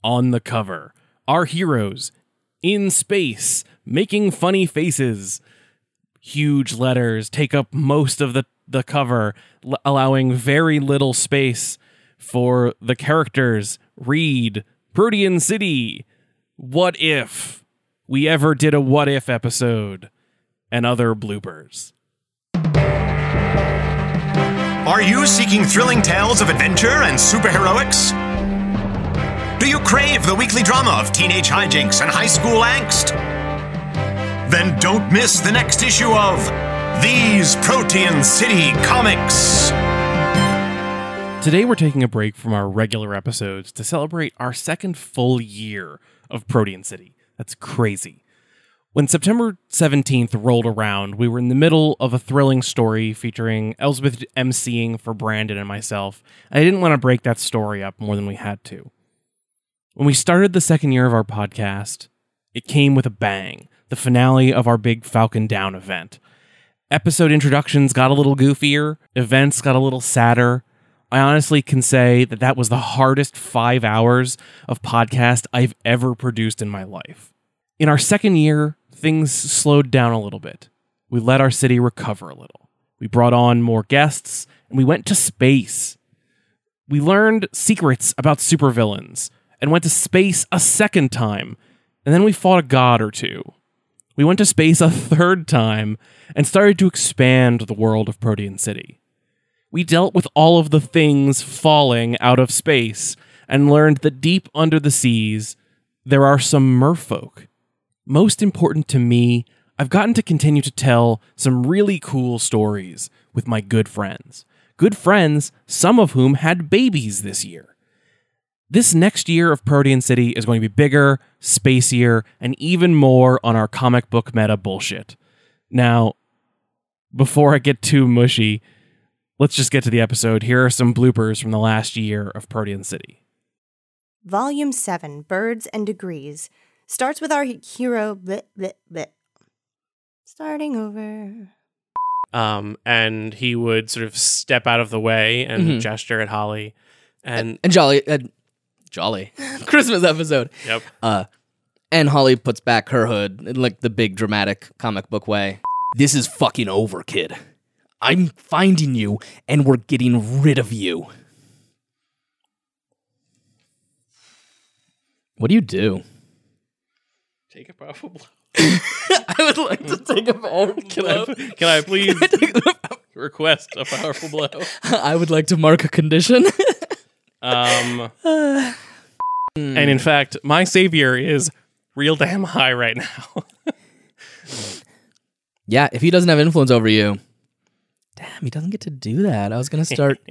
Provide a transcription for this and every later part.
on the cover. Our heroes in space, making funny faces. Huge letters take up most of the cover, allowing very little space for the characters. Read Protean City. What if we ever did a what if episode? And other bloopers. Are you seeking thrilling tales of adventure and superheroics? Do you crave the weekly drama of teenage hijinks and high school angst? Then don't miss the next issue of These Protean City Comics. Today we're taking a break from our regular episodes to celebrate our second full year of Protean City. That's crazy. When September 17th rolled around, we were in the middle of a thrilling story featuring Elsbeth emceeing for Brandon and myself, and I didn't want to break that story up more than we had to. When we started the second year of our podcast, it came with a bang, the finale of our big Falcon Down event. Episode introductions got a little goofier, events got a little sadder. I honestly can say that was the hardest 5 hours of podcast I've ever produced in my life. In our second year, things slowed down a little bit. We let our city recover a little. We brought on more guests, and we went to space. We learned secrets about supervillains, and went to space a second time, and then we fought a god or two. We went to space a third time, and started to expand the world of Protean City. We dealt with all of the things falling out of space, and learned that deep under the seas, there are some merfolk. Most important to me, I've gotten to continue to tell some really cool stories with my good friends. Good friends, some of whom had babies this year. This next year of Protean City is going to be bigger, spacier, and even more on our comic book meta bullshit. Now, before I get too mushy, let's just get to the episode. Here are some bloopers from the last year of Protean City. Volume 7, Birds and Degrees, starts with our hero, starting over. And he would sort of step out of the way and gesture at Holly. And Jolly Christmas episode. Yep. And Holly puts back her hood in like the big dramatic comic book way. This is fucking over, kid. I'm finding you and we're getting rid of you. What do you do? Take a powerful blow. I would like to take a powerful blow. Can I please request a powerful blow? I would like to mark a condition. And in fact, my savior is real damn high right now. Yeah, if he doesn't have influence over you. Damn, he doesn't get to do that. I was going to start.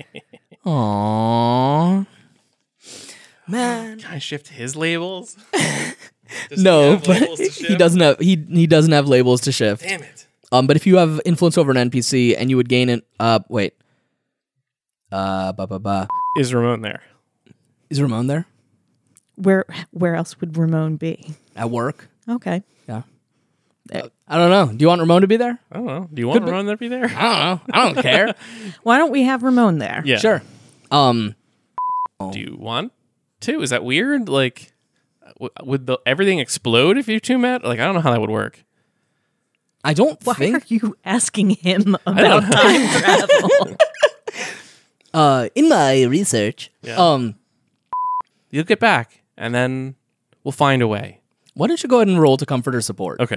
Aww. Man. Can I shift his labels? No, but he doesn't have he doesn't have labels to shift. Damn it. But if you have influence over an NPC and you would gain it, wait. Is Ramon there? Is Ramon there? Where else would Ramon be? At work? Okay. Yeah. I don't know. Do you want Ramon to be there? I don't know. Do you want Ramon to be there? I don't know. I don't care. Why don't we have Ramon there? Yeah. Sure. Do you want to? Is that weird? Like, would everything explode if you two met? Like, I don't know how that would work. I don't Why think. are you asking him about time travel? In my research, Yeah. You'll get back, and then we'll find a way. why don't you go ahead and roll to comfort or support? Okay.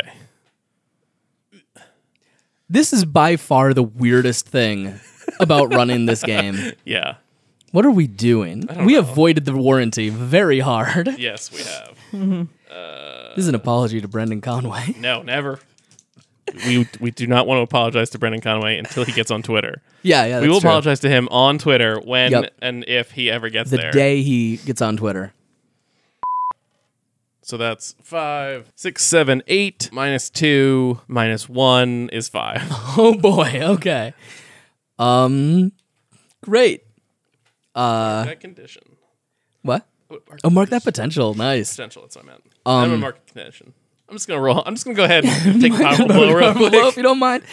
This is by far the weirdest thing about running this game. Yeah. What are we doing? We avoided the warranty very hard. Yes, we have. This is an apology to Brendan Conway. No, never. We do not want to apologize to Brendan Conway until he gets on Twitter. Yeah, We will that's true. apologize to him on Twitter when and if he ever gets The there. day he gets on Twitter. So that's 5, 6, 7, 8 minus 2 minus 1 is 5. Oh boy, okay. Great. That condition. What? Oh, mark that potential. Nice. Potential, that's what I meant. I'm gonna mark a condition. I'm just gonna roll. I'm just gonna go ahead and take a powerful blow real Powerful quick. blow, if you don't mind.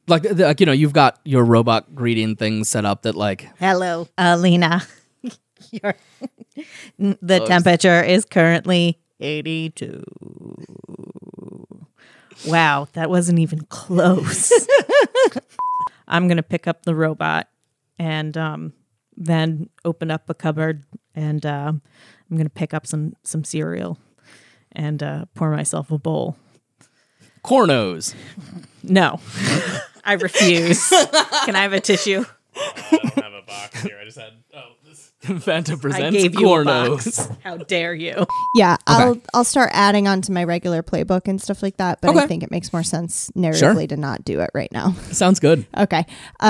Like you know, you've got your robot greeting thing set up that like Hello, Lena. The temperature is currently 82. Wow, that wasn't even close. I'm going to pick up the robot and then open up a cupboard and I'm going to pick up some cereal and pour myself a bowl. Cornos. No, I refuse. Can I have a tissue? I don't have a box here. I just had this. Fanta presents I gave you Cornos. a box. How dare you? Yeah, I'll start adding on to my regular playbook and stuff like that, but I think it makes more sense narratively to not do it right now. Sounds good. Okay.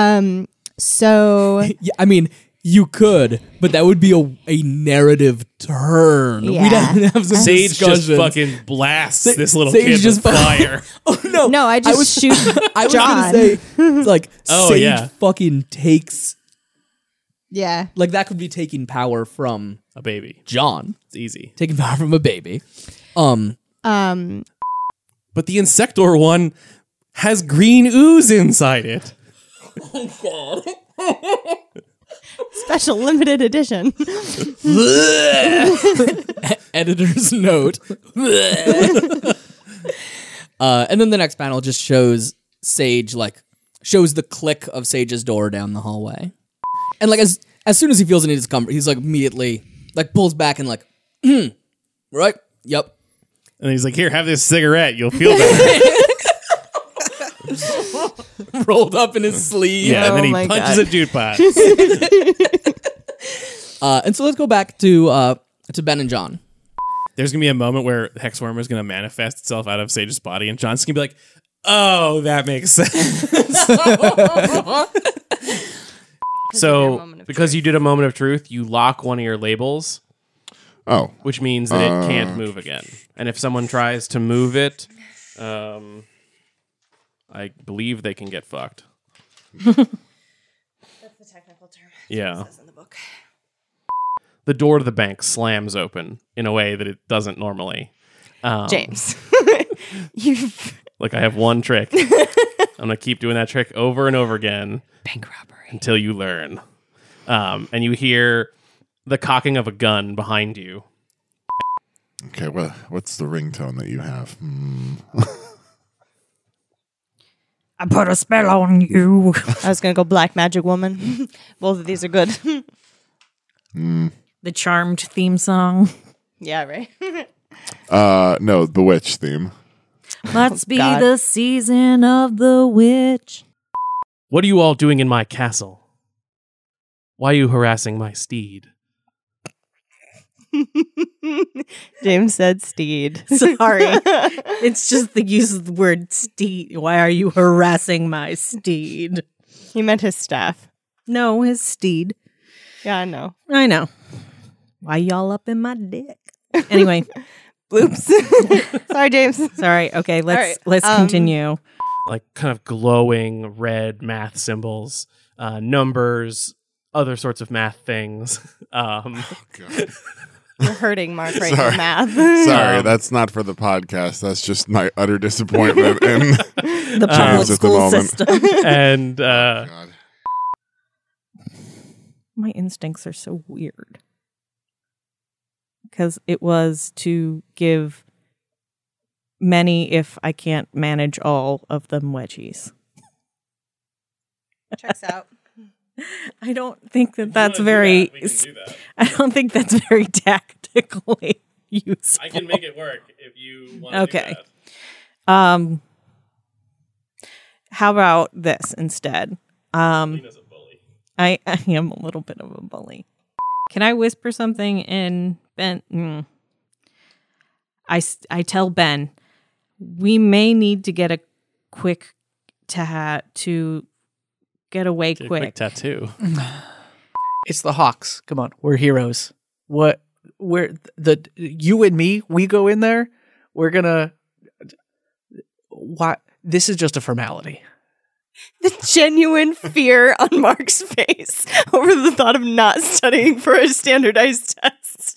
So Yeah, I mean, you could, but that would be a narrative turn. Yeah. We'd have to have some Sage just discussions. fucking blasts this little Sage kid just with fire. Oh no! no, I just shoot I was John. gonna say, like, Oh, Sage yeah. fucking takes, Yeah. like, that could be taking power from A baby. John, It's easy. taking power from a baby. But the Insector one has green ooze inside it. Special limited edition. Editor's note. And then the next panel just shows Sage, like, shows the click of Sage's door down the hallway. And, like, as soon as he feels any discomfort, he's, like, immediately, like, pulls back and, like, right? Yep. And he's like, here, have this cigarette. You'll feel better. Rolled up in his sleeve. Yeah, and then Oh he my punches God. a jute pot. And so let's go back to Ben and John. There's going to be a moment where Hexworm is going to manifest itself out of Sage's body, and John's going to be like, oh, that makes sense. So, because you did a moment of truth, you lock one of your labels, Oh, which means that it can't move again. And if someone tries to move it, I believe they can get fucked. That's the technical term. Yeah. In the book. The door to the bank slams open in a way that it doesn't normally. James. You've Like, I have one trick. I'm going to keep doing that trick over and over again. bank robbery. Until you learn. And you hear the cocking of a gun behind you. okay. Well, what's the ringtone that you have? I put a spell on you. I was gonna go Black Magic Woman. Both of these are good. The Charmed theme song. Yeah, right. No, Bewitched theme. Let's be God. the season of the witch. What are you all doing in my castle? Why are you harassing my steed? James said steed. Sorry. It's just the use of the word steed. Why are you harassing my steed? He meant his staff. No, his steed. Yeah, I know. I know. Why y'all up in my dick? Anyway, Bloops. Sorry, James. sorry. Okay, let's right, continue. Like kind of glowing red math symbols, numbers, other sorts of math things. You're hurting Mark right Sorry. in math. Sorry, that's not for the podcast. That's just my utter disappointment in The public James at the school moment. system. And God. My instincts are so weird. Because it was to give many, if I can't manage all of them, wedgies. Checks out. I don't think that's very. I don't think that's very tactically useful. I can make it work if you want Okay. How about this instead? Lena's a bully. I am a little bit of a bully. Can I whisper something in Ben? I tell Ben, we may need to get a quick to get away Get a quick. quick tattoo. It's the Hawks. Come on, we're heroes. We're you and me. We go in there. We're gonna. Why? This is just a formality. The genuine fear on Mark's face over the thought of not studying for a standardized test.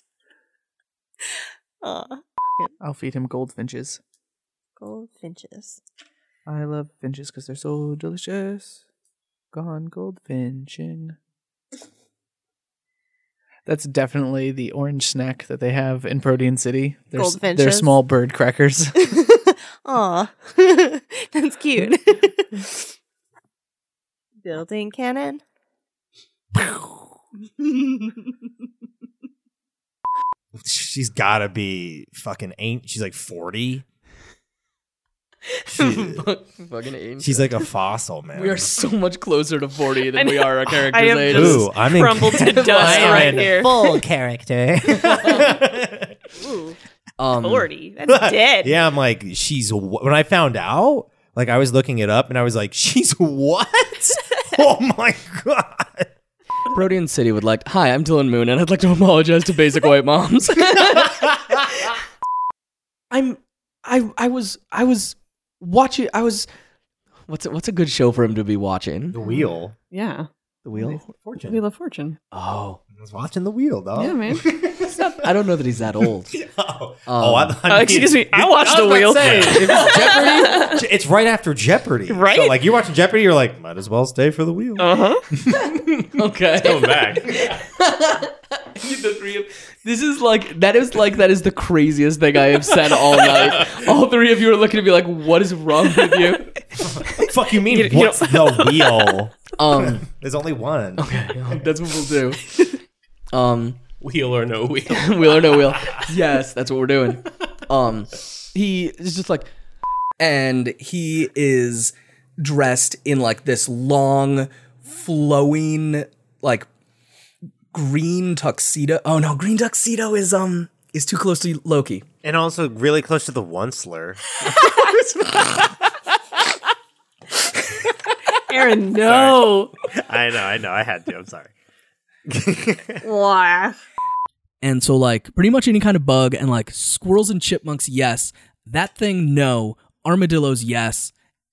Aw. I'll feed him goldfinches. Goldfinches. I love finches because they're so delicious. Gone goldfinching. That's definitely the orange snack that they have in Protean City. They're Goldfinches. small bird crackers. Aw, that's cute. Building cannon. She's gotta be fucking she's like 40. She's like a fossil, man. We are so much closer to 40 than we are our characters' I am ages. Ooh, I'm in crumbled to dust right here. full character. 40. That's dead. Yeah, I'm like, when I found out, like I was looking it up and I was like, she's what? Oh my God. Protean City would like, hi, I'm Dylan Moon, and I'd like to apologize to basic white moms. I was watching. What's a good show for him to be watching? The Wheel. Yeah. The Wheel. Fortune. Wheel of Fortune. Oh, I was watching The Wheel, dog. Yeah, man. I don't know that he's that old. Excuse me. I watched The Wheel. Jeopardy. It's right after Jeopardy. Right? So, like, you're watching Jeopardy, you're like, might as well stay for The Wheel. Okay. Going back. This is like that is the craziest thing I have said all night. All three of you are looking at me like, what is wrong with you? Fuck you mean? What's The Wheel? There's only one. Okay, that's what we'll do. Wheel or no wheel. Wheel or no wheel. Yes, that's what we're doing. He is just like, and he is dressed in like this long, flowing, like green tuxedo. Oh no, green tuxedo is too close to Loki. And also really close to the Onceler. Aaron, no. I know. I had to. I'm sorry. Wow. And so, like, pretty much any kind of bug, and like squirrels and chipmunks, yes. That thing, no. Armadillos, yes.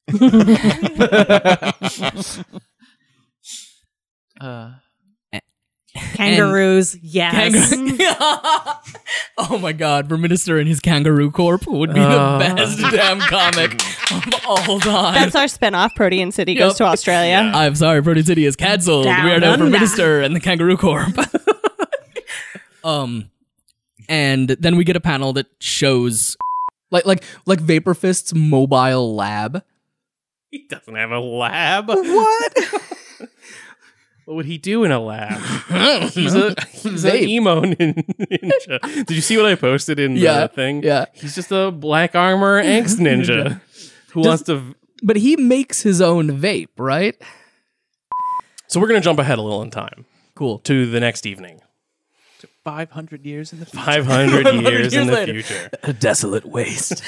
Kangaroos, yes. Oh my God, Verminister and his Kangaroo Corp would be the best damn comic of all time. That's our spinoff. Protean City goes to Australia. I'm sorry, Protean City is cancelled. Down We are now under. Verminister and the Kangaroo Corp. And then we get a panel that shows like Vapor Fist's mobile lab. He doesn't have a lab. What? What would he do in a lab? He's an emo ninja. Did you see what I posted in the thing? Yeah. He's just a black armor angst ninja who wants to. But he makes his own vape, right? So we're gonna jump ahead a little in time. Cool. To the next evening. 500 years in the future. 500 years in the later. future. A desolate waste.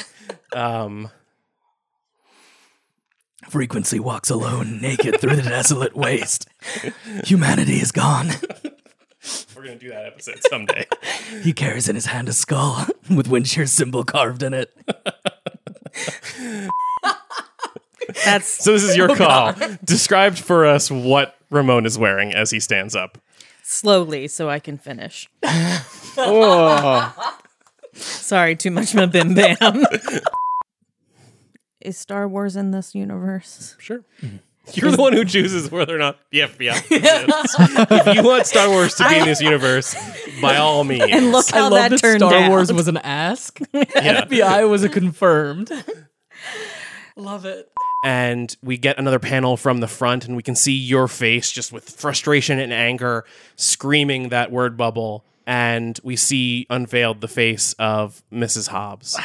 Frequency walks alone, naked through the desolate waste. Humanity is gone. We're gonna do that episode someday. He carries in his hand a skull with Windshear's symbol carved in it. So this is your call. Describe for us what Ramon is wearing as he stands up. Slowly, so I can finish. Oh. Sorry, too much bim bam. Is Star Wars in this universe? Sure. You're the one who chooses whether or not the FBI exists. If you want Star Wars to be in this universe, by all means. And look how I love that turned Star out. Wars was an ask. FBI was a confirmed. Love it. And we get another panel from the front, and we can see your face just with frustration and anger screaming that word bubble. And we see unveiled the face of Mrs. Hobbs.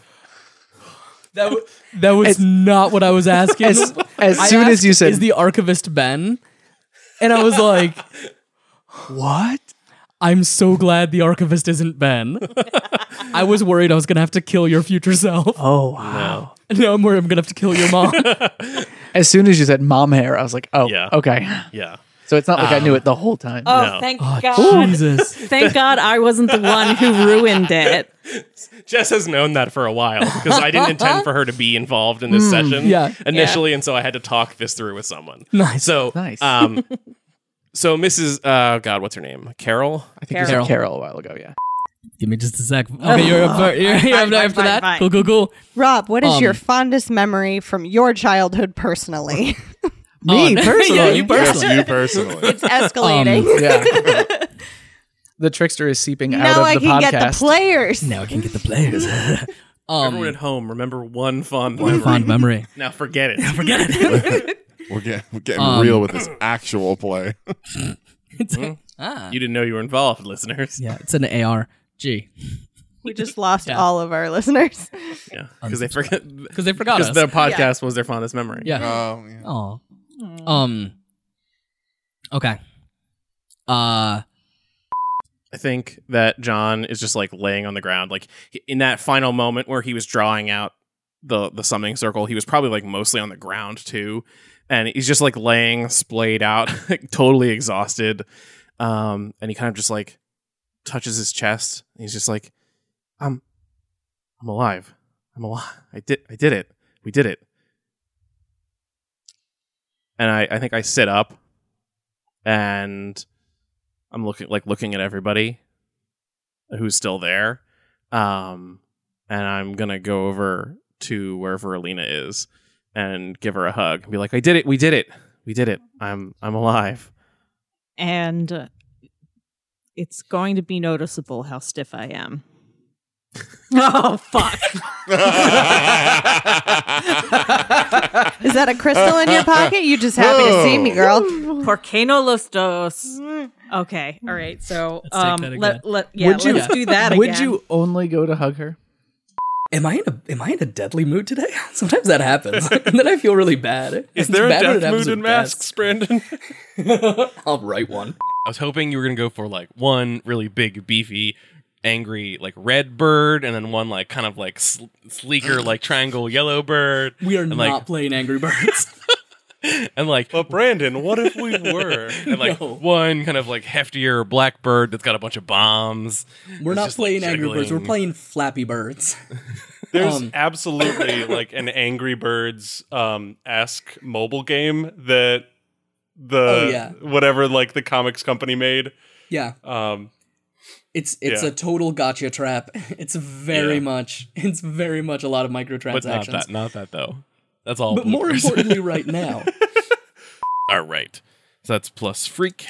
That was not what I was asking. As soon as you said, is the archivist Ben? And I was like, what? I'm so glad the archivist isn't Ben. I was worried I was going to have to kill your future self. oh, wow. No, I'm worried I'm going to have to kill your mom. As soon as you said mom hair, I was like, oh, Yeah. okay. Yeah. So it's not like I knew it the whole time. Oh, No. thank Oh, God. Jesus. Thank God I wasn't the one who ruined it. Jess has known that for a while because I didn't intend for her to be involved in this session yeah. initially, and so I had to talk this through with someone. Nice. So, Nice. so Mrs. God, what's her name? Carol? I think you said Carol a while ago, yeah. Give me just a sec. Okay, you're up, you're up after that. fine. Cool. Rob, what is your fondest memory from your childhood personally? Me, personally? Yeah, you personally. Yes, you personally. It's escalating. Yeah. The trickster is seeping out Now of I the can podcast. get the players. Now I can get the players. Everyone at home, remember one fond One memory. fond memory. Now forget it. Forget it. We're getting real with this actual play. It's You didn't know you were involved, listeners. yeah, it's an AR. Gee, We just lost all of our listeners. Yeah, because they forget. because they forgot Because us. the podcast was their fondest memory. yeah. Yeah. Oh. Okay. I think that John is just like laying on the ground, like in that final moment where he was drawing out the summoning circle. He was probably like mostly on the ground too, and he's just like laying splayed out, like, totally exhausted. And he kind of just like touches his chest. And he's just like, I'm alive. I'm alive. I did it. We did it. And I think I sit up, and I'm looking at everybody who's still there. And I'm gonna go over to wherever Alina is and give her a hug and be like, I did it, we did it. I'm alive. And it's going to be noticeable how stiff I am. Oh, fuck. Is that a crystal in your pocket? You just happy to see me, girl. Por qué no los dos? Okay, all right. So Let's take that let's do that again. Would you only go to hug her? Am I in a deadly mood today? Sometimes that happens, and then I feel really bad. Is It's there a bad when it death happens mood in with masks, Brandon? guests. I'll write one. I was hoping you were gonna go for like one really big, beefy, angry like red bird, and then one like kind of like sleeker like triangle yellow bird. We are and, not like, playing Angry Birds. and like But Brandon, what if we were? and like No. one kind of like heftier black bird that's got a bunch of bombs. We're It's not just, playing like, Angry Birds. We're juggling. playing Flappy Birds. There's absolutely like an Angry Birds esque mobile game that whatever like the comics company made. Yeah, it's yeah. a total gotcha trap. It's very much a lot of But microtransactions. not that though. That's all. But more bloopers. importantly, right now, All right. So that's plus freak.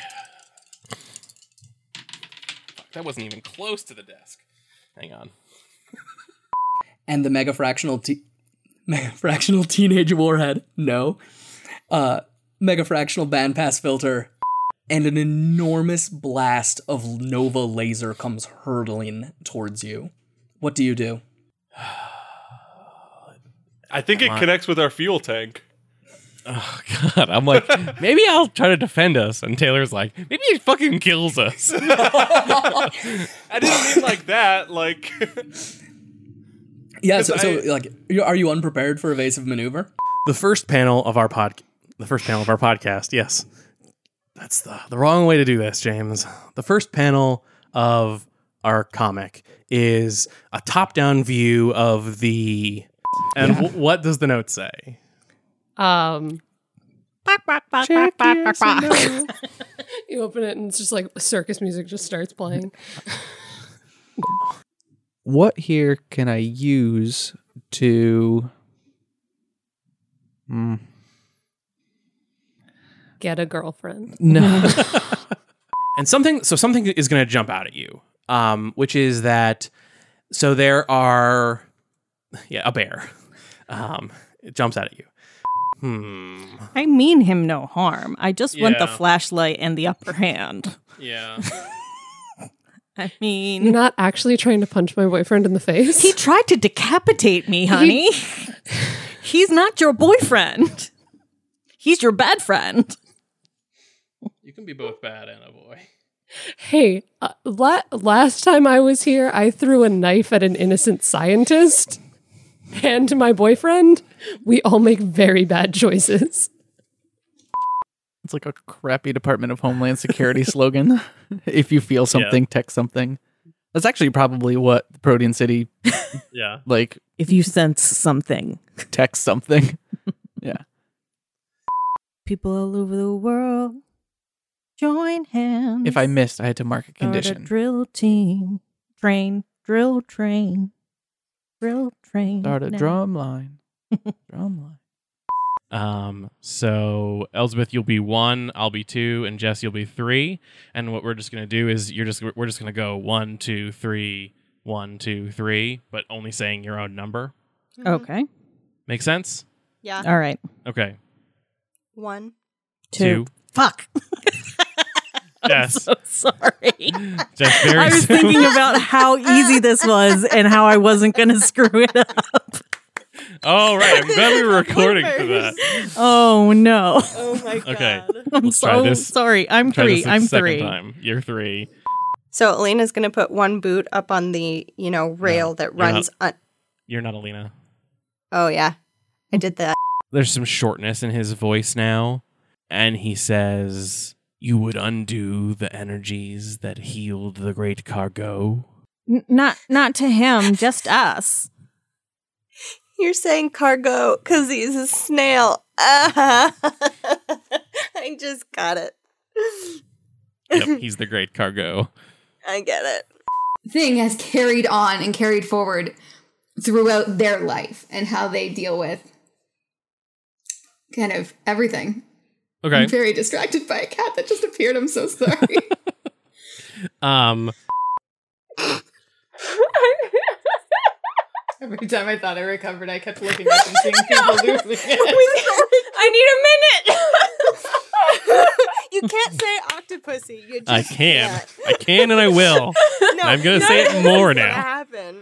Fuck, that wasn't even close to the desk. Hang on. and the mega fractional teenage warhead. No, mega fractional bandpass filter, and an enormous blast of Nova laser comes hurtling towards you. What do you do? I think it connects with our fuel tank. Oh God, I'm like, maybe I'll try to defend us. And Taylor's like, maybe he fucking kills us. I didn't mean like that. Like, Yeah, so like, are you unprepared for evasive maneuver? The first panel of our podcast, yes. That's the wrong way to do this, James. The first panel of our comic is a top-down view of the... And what does the note say? You open it and it's just like circus music just starts playing. What here can I use to... Get a girlfriend. No. And something is going to jump out at you, which is that... So there are... Yeah, a bear. It jumps out at you. I mean him no harm. I just want the Yeah. flashlight and the upper hand. Yeah. I You're mean, not actually trying to punch my boyfriend in the face. he tried to decapitate me, honey. He's not your boyfriend. He's your bad friend. You can be both bad and a boy. Hey, last time I was here, I threw a knife at an innocent scientist and my boyfriend. We all make very bad choices. It's like a crappy Department of Homeland Security slogan. If you feel something, text something. That's actually probably what Protean City, yeah. like, If you sense something. text something. Yeah. People all over the world join hands. If I missed, I had to mark a Start a condition. drill team. Drill train. Start a now. drum line. Drum line. So Elizabeth, you'll be 1, I'll be 2, and Jess, you'll be 3. And what we're just gonna do is we're just gonna go 1, 2, 3, 1, 2, 3, but only saying your own number. Okay. Make sense? Yeah. All right. Okay. 1. 2. Fuck. Jess. So sorry. Jess, very I was soon. thinking about how easy this was and how I wasn't going to screw it up. Oh, right. I'm glad we were recording for that. Oh, no. Oh my god. Okay. I'm Let's try so this. sorry. I'm Try 3. this a I'm second 3. time. You're 3. So Elena's going to put one boot up on the, rail that runs You're not Alina. Oh yeah. I did that. There's some shortness in his voice now, and he says, "You would undo the energies that healed the great cargo." Not to him, just us. You're saying cargo because he's a snail. I just got it. Yep, he's the great cargo. I get it. Thing has carried on and carried forward throughout their life and how they deal with kind of everything. Okay. I'm very distracted by a cat that just appeared. I'm so sorry. Every time I thought I recovered, I kept looking up and seeing people losing it. I need a minute. You can't say octopussy. You just I can. can't. I can and I will. No, I'm going to none say of it this more is gonna now. happen.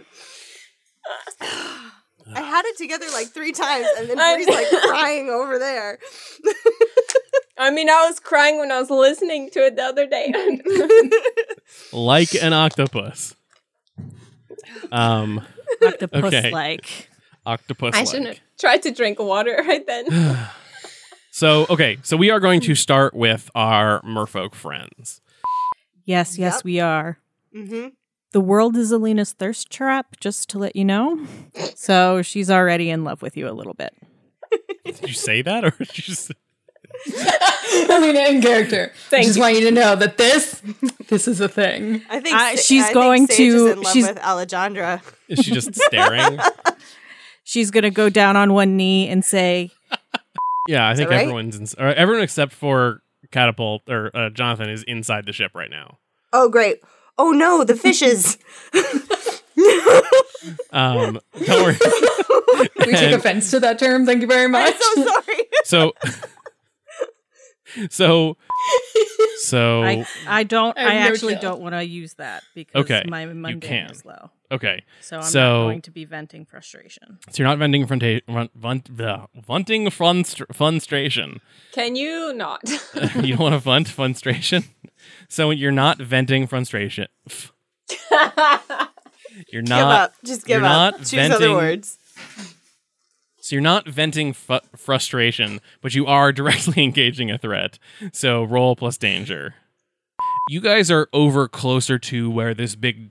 I had it together like 3 times, and then Bree's like crying over there. I mean, I was crying when I was listening to it the other day. Like an octopus. Octopus-like. Octopus. I shouldn't have tried to drink water right then. So we are going to start with our merfolk friends. Yes, we are. Mm-hmm. The world is Alina's thirst trap, just to let you know. So she's already in love with you a little bit. Did you say that, or did you just... Alina in character. I just want you to know that this is a thing. I think she's going Sage to. is in love She's with Alejandra. Is she just staring? She's gonna go down on one knee and say, Yeah, I think right? everyone except for Catapult or Jonathan is inside the ship right now. Oh great! Oh no, the fishes. Don't worry. We take offense to that term. Thank you very much. I'm so sorry. So I don't. I have I no actually chill. don't want to use that because Okay, my you mundane can. is low. Okay. So I'm not going to be venting frustration. So you're not venting venting frustration. Can you not? You don't want to vent frustration? So you're not venting frustration. You're not. Give up. Just give you're up. not Choose venting, other words. So you're not venting frustration, but you are directly engaging a threat. So roll plus danger. You guys are over closer to where the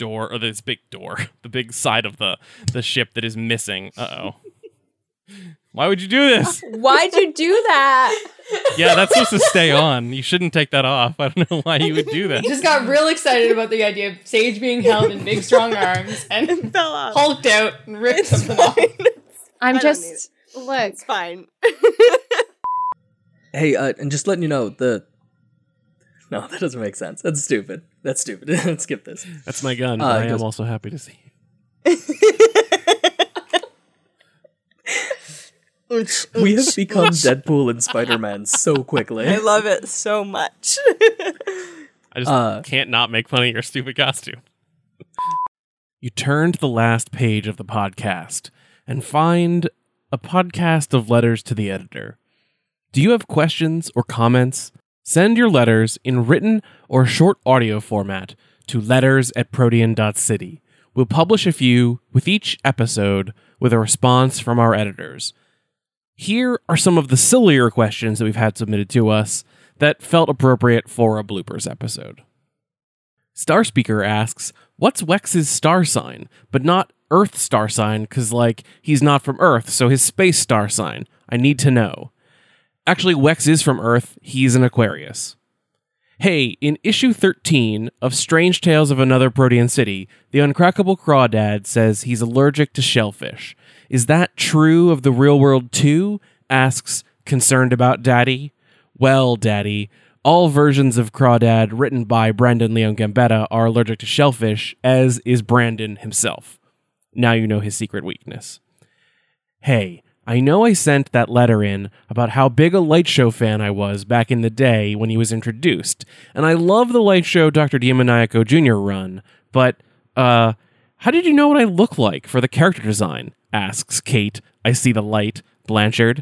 big side of the ship that is missing. Uh-oh. Why would you do this? Why'd you do that? Yeah, that's supposed to stay on. You shouldn't take that off. I don't know why you would do that. Just got real excited about the idea of Sage being held in big, strong arms and Fell off. hulked out and ripped something off. I'm I don't just look. It's fine. Hey, and just letting you know, no, that doesn't make sense. That's stupid. Skip this. That's my gun. It I am goes- also happy to see you. We have become Deadpool and Spider-Man so quickly. I love it so much. I just can't not make fun of your stupid costume. You turn to the last page of the podcast and find a podcast of letters to the editor. Do you have questions or comments? Send your letters in written or short audio format to letters@protean.city. We'll publish a few with each episode with a response from our editors. Here are some of the sillier questions that we've had submitted to us that felt appropriate for a bloopers episode. Starspeaker asks, what's Wex's star sign, but not Earth star sign, because, he's not from Earth, so his space star sign. I need to know. Actually, Wex is from Earth. He's an Aquarius. Hey, in issue 13 of Strange Tales of Another Protean City, the uncrackable crawdad says he's allergic to shellfish. Is that true of the real world too? Asks Concerned about Daddy? Well, Daddy, all versions of Crawdad written by Brendan Leon Gambetta are allergic to shellfish, as is Brandon himself. Now you know his secret weakness. Hey, I know I sent that letter in about how big a Light Show fan I was back in the day when he was introduced, and I love the Light Show Dr. Demoniaco Jr. run, but, how did you know what I look like for the character design? Asks Kate, I see the light, Blanchard.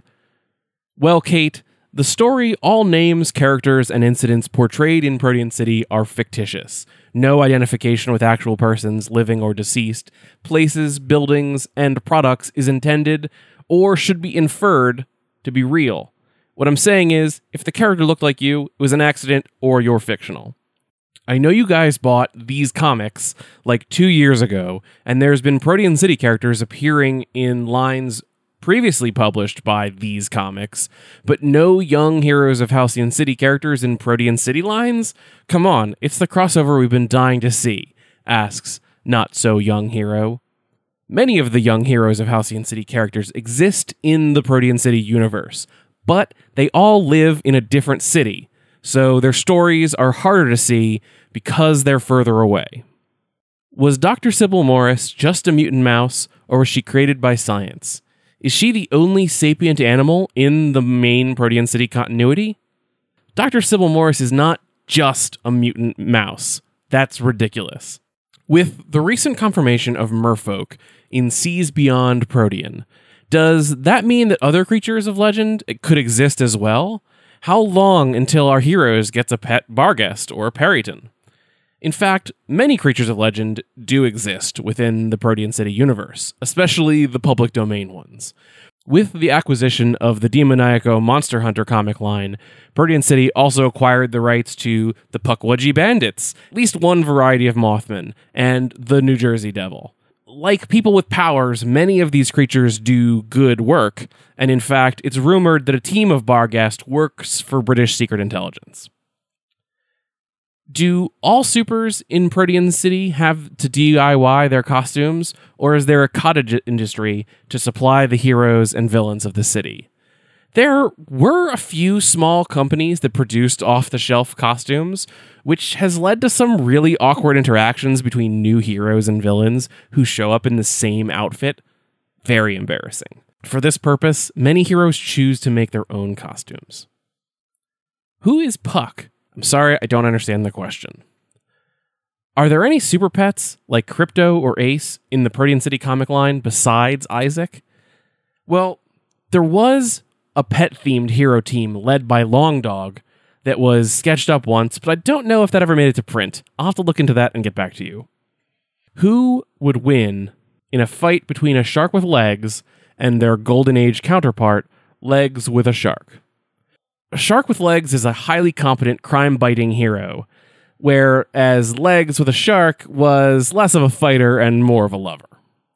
Well, Kate, the story, all names, characters, and incidents portrayed in Protean City are fictitious. No identification with actual persons, living or deceased, places, buildings, and products is intended or should be inferred to be real. What I'm saying is, if the character looked like you, it was an accident or you're fictional. I know you guys bought these comics like 2 years ago, and there's been Protean City characters appearing in lines previously published by these comics, but no young Heroes of Halcyon City characters in Protean City lines? Come on, it's the crossover we've been dying to see, asks Not So Young Hero. Many of the young Heroes of Halcyon City characters exist in the Protean City universe, but they all live in a different city, so their stories are harder to see because they're further away. Was Dr. Sybil Morris just a mutant mouse, or was she created by science? Is she the only sapient animal in the main Protean City continuity? Dr. Sybil Morris is not just a mutant mouse. That's ridiculous. With the recent confirmation of merfolk in Seas Beyond Protean, does that mean that other creatures of legend could exist as well? How long until our heroes gets a pet Barghest or a Periton? In fact, many creatures of legend do exist within the Protean City universe, especially the public domain ones. With the acquisition of the Demoniaco Monster Hunter comic line, Protean City also acquired the rights to the Pukwudgie Bandits, at least one variety of Mothman, and the New Jersey Devil. Like people with powers, many of these creatures do good work, and in fact, it's rumored that a team of Barghest works for British Secret Intelligence. Do all supers in Protean City have to DIY their costumes, or is there a cottage industry to supply the heroes and villains of the city? There were a few small companies that produced off-the-shelf costumes, which has led to some really awkward interactions between new heroes and villains who show up in the same outfit. Very embarrassing. For this purpose, many heroes choose to make their own costumes. Who is Puck? I'm sorry, I don't understand the question. Are there any super pets, like Crypto or Ace, in the Protean City comic line besides Isaac? Well, there was a pet-themed hero team led by Long Dog that was sketched up once, but I don't know if that ever made it to print. I'll have to look into that and get back to you. Who would win in a fight between a shark with legs and their Golden Age counterpart, Legs with a Shark? A shark with legs is a highly competent crime-biting hero, whereas Legs with a Shark was less of a fighter and more of a lover.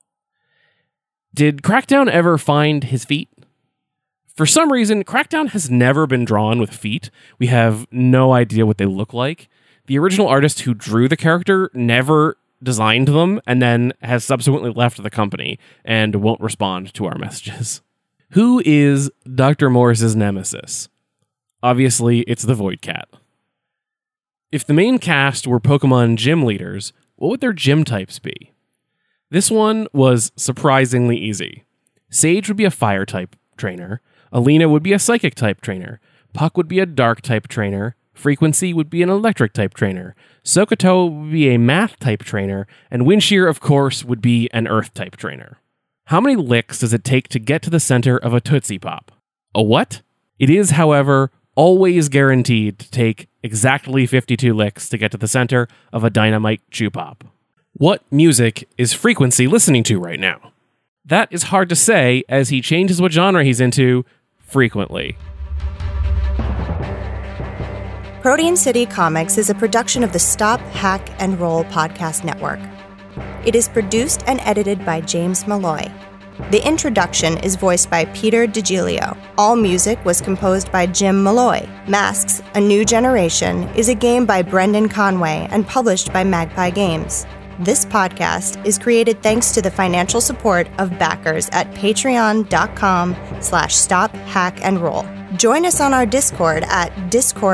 Did Crackdown ever find his feet? For some reason, Crackdown has never been drawn with feet. We have no idea what they look like. The original artist who drew the character never designed them and then has subsequently left the company and won't respond to our messages. Who is Dr. Morris's nemesis? Obviously, it's the Void Cat. If the main cast were Pokemon gym leaders, what would their gym types be? This one was surprisingly easy. Sage would be a fire type trainer, Alina would be a psychic type trainer, Puck would be a dark type trainer, Frequency would be an electric type trainer, Sokoto would be a math type trainer, and Windshear, of course, would be an earth type trainer. How many licks does it take to get to the center of a Tootsie Pop? A what? It is, however, always guaranteed to take exactly 52 licks to get to the center of a Dynamite Chew Pop. What music is Frequency listening to right now? That is hard to say, as he changes what genre he's into frequently. Protean City Comics is a production of the Stop, Hack, and Roll podcast network. It is produced and edited by James Malloy. The introduction is voiced by Peter DiGilio. All music was composed by Jim Malloy. Masks: A New Generation is a game by Brendan Conway and published by Magpie Games. This podcast is created thanks to the financial support of backers at patreon.com/stophackandroll. Join us on our Discord at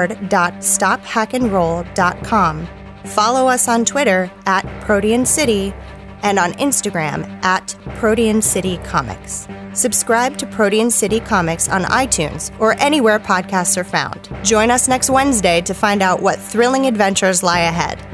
discord.stophackandroll.com. Follow us on Twitter at Protean City and on Instagram at Protean City Comics. Subscribe to Protean City Comics on iTunes or anywhere podcasts are found. Join us next Wednesday to find out what thrilling adventures lie ahead.